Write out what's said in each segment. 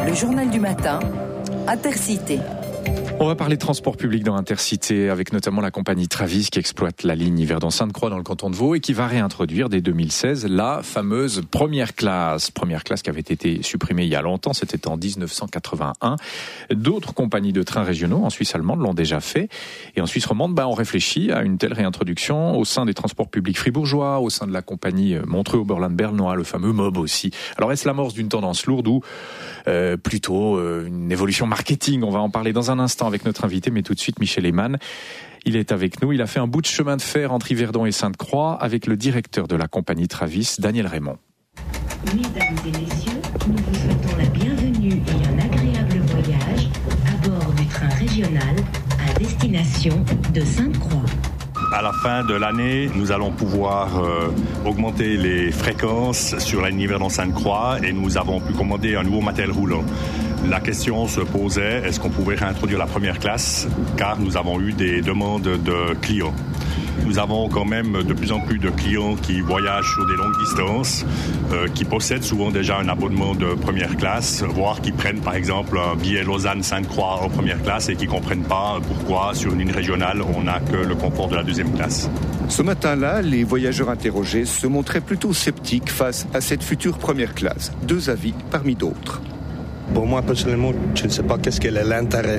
Le journal du matin, Intercité. On va parler de transport public dans Intercité avec notamment la compagnie Travis qui exploite la ligne Yverdon-Sainte-Croix dans le canton de Vaud et qui va réintroduire dès 2016 la fameuse première classe. Première classe qui avait été supprimée il y a longtemps, c'était en 1981. D'autres compagnies de trains régionaux en Suisse allemande l'ont déjà fait. Et en Suisse romande, on réfléchit à une telle réintroduction au sein des transports publics fribourgeois, au sein de la compagnie Montreux-Oberland-Bernois, le fameux MOB aussi. Alors est-ce l'amorce d'une tendance lourde ou plutôt une évolution marketing? On va en parler dans un instant avec notre invité, mais tout de suite Michel Eymann. Il est avec nous. Il a fait un bout de chemin de fer entre Yverdon et Sainte-Croix avec le directeur de la compagnie Travis, Daniel Raymond. Mesdames et messieurs, nous vous souhaitons la bienvenue et un agréable voyage à bord du train régional à destination de Sainte-Croix. À la fin de l'année, nous allons pouvoir augmenter les fréquences sur la ligne Yverdon-Sainte-Croix et nous avons pu commander un nouveau matériel roulant. La question se posait, est-ce qu'on pouvait réintroduire la première classe, car nous avons eu des demandes de clients. Nous avons quand même de plus en plus de clients qui voyagent sur des longues distances, qui possèdent souvent déjà un abonnement de première classe, voire qui prennent par exemple un billet Lausanne-Sainte-Croix en première classe et qui ne comprennent pas pourquoi sur une ligne régionale on n'a que le confort de la deuxième classe. Ce matin-là, les voyageurs interrogés se montraient plutôt sceptiques face à cette future première classe. Deux avis parmi d'autres. Pour moi, personnellement, je ne sais pas qu'est-ce qu'elle est l'intérêt.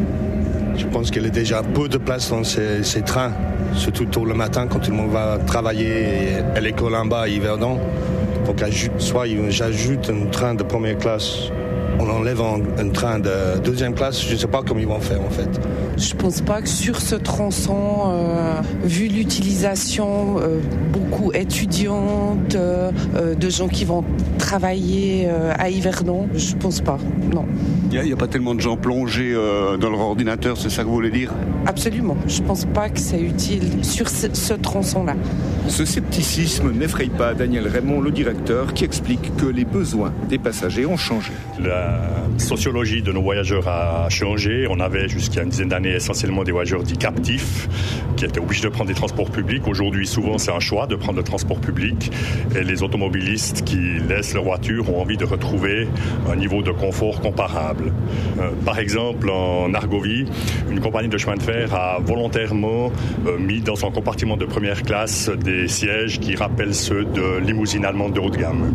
Je pense qu'il y a déjà peu de place dans ces trains, surtout tôt le matin quand tout le monde va travailler à l'école en bas à Yverdon. Donc soit j'ajoute un train de première classe, on enlève un train de deuxième classe, je ne sais pas comment ils vont faire en fait. Je pense pas que sur ce tronçon, vu l'utilisation, beaucoup étudiantes, de gens qui vont travailler à Yverdon, je pense pas, non. Il n'y a pas tellement de gens plongés dans leur ordinateur, c'est ça que vous voulez dire? Absolument, je pense pas que c'est utile sur ce tronçon-là. Ce scepticisme n'effraie pas Daniel Raymond, le directeur, qui explique que les besoins des passagers ont changé. La sociologie de nos voyageurs a changé. On avait jusqu'à une dizaine d'années essentiellement des voyageurs dits captifs, qui étaient obligés de prendre des transports publics. Aujourd'hui, souvent, c'est un choix de prendre le transport public. Et les automobilistes qui laissent leur voiture ont envie de retrouver un niveau de confort comparable. Par exemple, en Argovie, une compagnie de chemin de fer a volontairement mis dans son compartiment de première classe des sièges qui rappellent ceux de limousines allemandes de haut de gamme.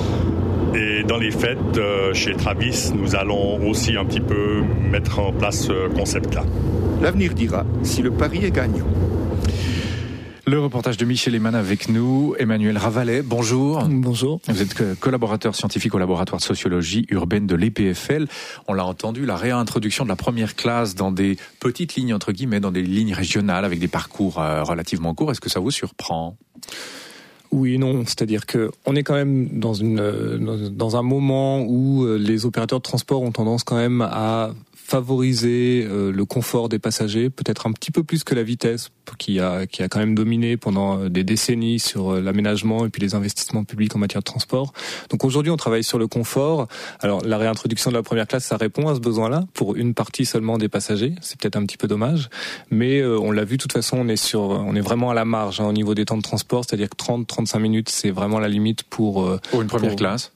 Et dans les fêtes, chez Travis, nous allons aussi un petit peu mettre en place ce concept-là. L'avenir dira si le pari est gagnant. Le reportage de Michel Eymann avec nous. Emmanuel Ravalet, bonjour. Bonjour. Vous êtes collaborateur scientifique au laboratoire de sociologie urbaine de l'EPFL. On l'a entendu, la réintroduction de la première classe dans des petites lignes, entre guillemets, dans des lignes régionales avec des parcours relativement courts. Est-ce que ça vous surprend ? Oui et non, c'est-à-dire que on est quand même dans un moment où les opérateurs de transport ont tendance quand même à favoriser le confort des passagers, peut-être un petit peu plus que la vitesse qui a quand même dominé pendant des décennies sur l'aménagement et puis les investissements publics en matière de transport. Donc aujourd'hui, on travaille sur le confort. Alors la réintroduction de la première classe, ça répond à ce besoin-là pour une partie seulement des passagers. C'est peut-être un petit peu dommage, mais on l'a vu de toute façon, on est vraiment à la marge au niveau des temps de transport, c'est-à-dire que 30-35 minutes, c'est vraiment la limite pour une première classe.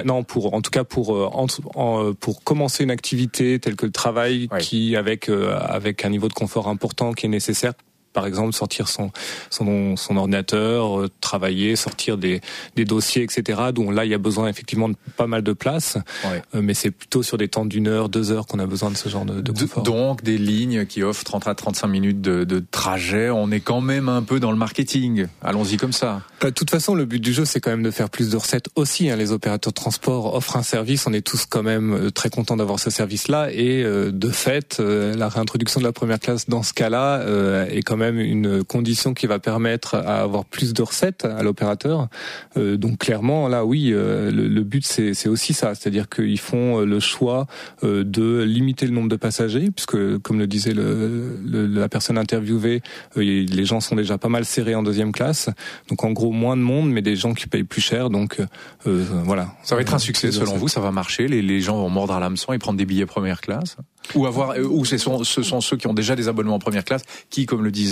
Pour commencer une activité telle que le travail, ouais, qui avec un niveau de confort important qui est nécessaire. Par exemple, sortir son ordinateur, travailler, sortir des dossiers, etc. Donc là, il y a besoin effectivement de pas mal de place. Ouais. Mais c'est plutôt sur des temps d'1 heure, 2 heures qu'on a besoin de ce genre de confort. Donc, des lignes qui offrent 30 à 35 minutes de trajet. On est quand même un peu dans le marketing. Allons-y comme ça. De toute façon, le but du jeu, c'est quand même de faire plus de recettes aussi. Les opérateurs de transport offrent un service. On est tous quand même très contents d'avoir ce service-là. Et de fait, la réintroduction de la première classe dans ce cas-là est quand même une condition qui va permettre à avoir plus de recettes à l'opérateur. Donc clairement, là, oui, le but, c'est aussi ça. C'est-à-dire qu'ils font le choix de limiter le nombre de passagers, puisque, comme le disait la personne interviewée, les gens sont déjà pas mal serrés en deuxième classe. Donc en gros, moins de monde, mais des gens qui payent plus cher. Donc voilà. Ça va être un succès selon vous, ça va marcher. Les gens vont mordre à l'hameçon et prendre des billets première classe. Ou ce sont ceux qui ont déjà des abonnements en première classe qui, comme le disait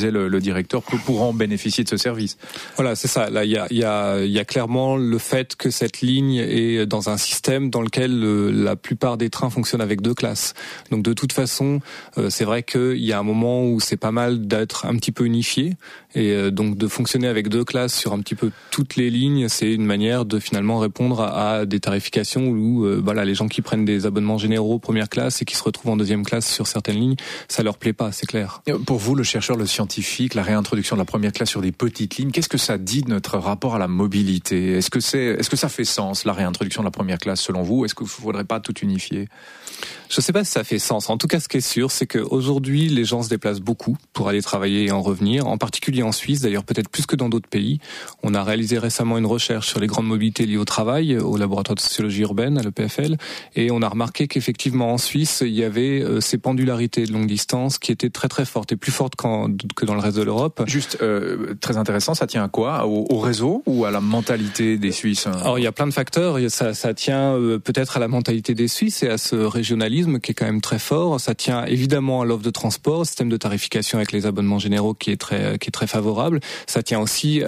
disait le directeur, pourront bénéficier de ce service. Voilà, c'est ça. Là, il y a clairement le fait que cette ligne est dans un système dans lequel la plupart des trains fonctionnent avec 2 classes. Donc de toute façon, c'est vrai qu'il y a un moment où c'est pas mal d'être un petit peu unifié, et donc de fonctionner avec 2 classes sur un petit peu toutes les lignes, c'est une manière de finalement répondre à des tarifications où voilà, les gens qui prennent des abonnements généraux première classe et qui se retrouvent en deuxième classe sur certaines lignes, ça leur plaît pas, c'est clair. Pour vous, le chercheur, le scientifique, la réintroduction de la première classe sur des petites lignes, qu'est-ce que ça dit de notre rapport à la mobilité ? Est-ce que ça fait sens, la réintroduction de la première classe, selon vous ? Est-ce qu'il ne faudrait pas tout unifier ? Je ne sais pas si ça fait sens. En tout cas, ce qui est sûr, c'est qu'aujourd'hui, les gens se déplacent beaucoup pour aller travailler et en revenir, en particulier en Suisse, d'ailleurs peut-être plus que dans d'autres pays. On a réalisé récemment une recherche sur les grandes mobilités liées au travail, au laboratoire de sociologie urbaine, à l'EPFL, et on a remarqué qu'effectivement en Suisse, il y avait ces pendularités de longue distance qui étaient très très fortes, et plus fortes que dans le reste de l'Europe. Juste, très intéressant, ça tient à quoi ? Au réseau ou à la mentalité des Suisses ? Alors il y a plein de facteurs, ça tient peut-être à la mentalité des Suisses et à ce régionalisme qui est quand même très fort. Ça tient évidemment à l'offre de transport, au système de tarification avec les abonnements généraux qui est très favorable. Ça tient aussi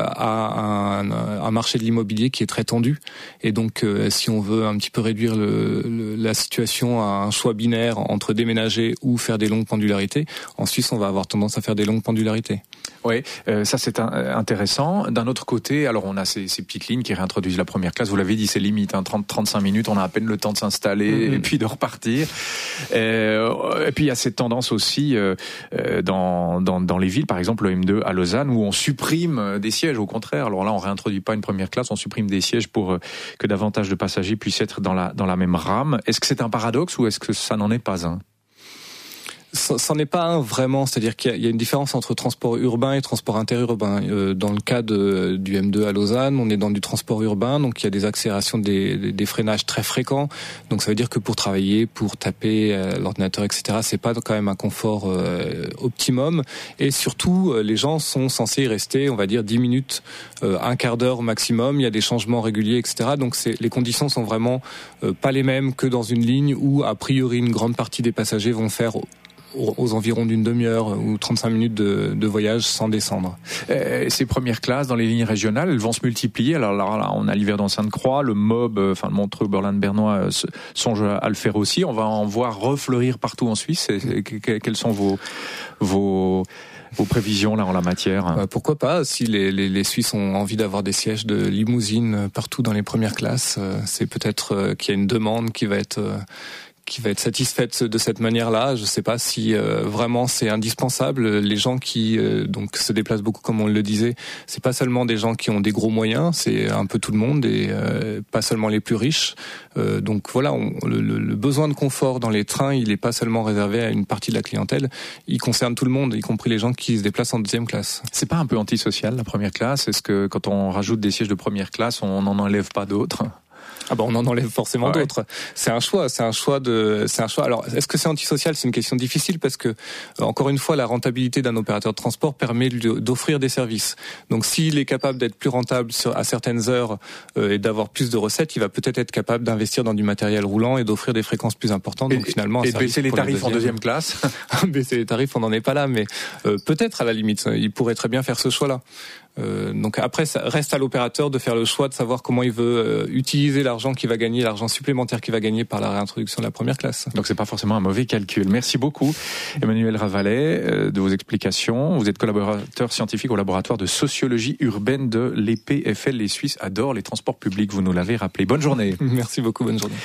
à un marché de l'immobilier qui est très tendu. Et donc, si on veut un petit peu réduire la situation à un choix binaire entre déménager ou faire des longues pendularités, en Suisse, on va avoir tendance à faire des longues pendularités. Oui, ça c'est intéressant. D'un autre côté, alors on a ces petites lignes qui réintroduisent la première classe. Vous l'avez dit, c'est limite, 30-35 minutes, on a à peine le temps de s'installer et puis de repartir. Et puis il y a cette tendance aussi dans les villes, par exemple le M2 à Lausanne, où on supprime des sièges. Au contraire, alors là on réintroduit pas une première classe, on supprime des sièges pour que davantage de passagers puissent être dans la même rame. Est-ce que c'est un paradoxe ou est-ce que ça n'en est pas un ? C'en est pas un vraiment, c'est-à-dire qu'il y a une différence entre transport urbain et transport interurbain. Dans le cas du M2 à Lausanne, on est dans du transport urbain, donc il y a des accélérations des freinages très fréquents. Donc ça veut dire que pour travailler, pour taper l'ordinateur, etc., c'est pas quand même un confort optimum. Et surtout, les gens sont censés y rester, on va dire 10 minutes, un quart d'heure au maximum. Il y a des changements réguliers, etc. Donc les conditions sont vraiment pas les mêmes que dans une ligne où a priori une grande partie des passagers vont faire aux environs d'une demi-heure ou 35 minutes de voyage sans descendre. Ces premières classes dans les lignes régionales, elles vont se multiplier. Alors là, on a l'Yverdon Sainte-Croix, le MOB, le Montreux, Berlin-Bernois songe à le faire aussi. On va en voir refleurir partout en Suisse. Quelles sont vos prévisions là en la matière? Pourquoi pas, si les Suisses ont envie d'avoir des sièges de limousine partout dans les premières classes, c'est peut-être qu'il y a une demande qui va être satisfaite de cette manière-là. Je ne sais pas si vraiment c'est indispensable. Les gens qui donc se déplacent beaucoup, comme on le disait, c'est pas seulement des gens qui ont des gros moyens, c'est un peu tout le monde et pas seulement les plus riches. Donc voilà, le besoin de confort dans les trains, il n'est pas seulement réservé à une partie de la clientèle, il concerne tout le monde, y compris les gens qui se déplacent en deuxième classe. C'est pas un peu antisocial la première classe? Est-ce que quand on rajoute des sièges de première classe, on n'en enlève pas d'autres? Ah on en enlève forcément d'autres. C'est un choix. Alors, est-ce que c'est antisocial? C'est une question difficile parce que, encore une fois, la rentabilité d'un opérateur de transport permet d'offrir des services. Donc, s'il est capable d'être plus rentable à certaines heures et d'avoir plus de recettes, il va peut-être être capable d'investir dans du matériel roulant et d'offrir des fréquences plus importantes. Donc, finalement, et baisser les tarifs en deuxième classe. Baisser les tarifs, on n'en est pas là, mais peut-être à la limite, il pourrait très bien faire ce choix-là. Donc après, ça reste à l'opérateur de faire le choix de savoir comment il veut utiliser l'argent qu'il va gagner, l'argent supplémentaire qu'il va gagner par la réintroduction de la première classe. Donc c'est pas forcément un mauvais calcul. Merci beaucoup, Emmanuel Ravalet, de vos explications. Vous êtes collaborateur scientifique au laboratoire de sociologie urbaine de l'EPFL. Les Suisses adorent les transports publics, vous nous l'avez rappelé. Bonne journée. Merci beaucoup, bonne journée.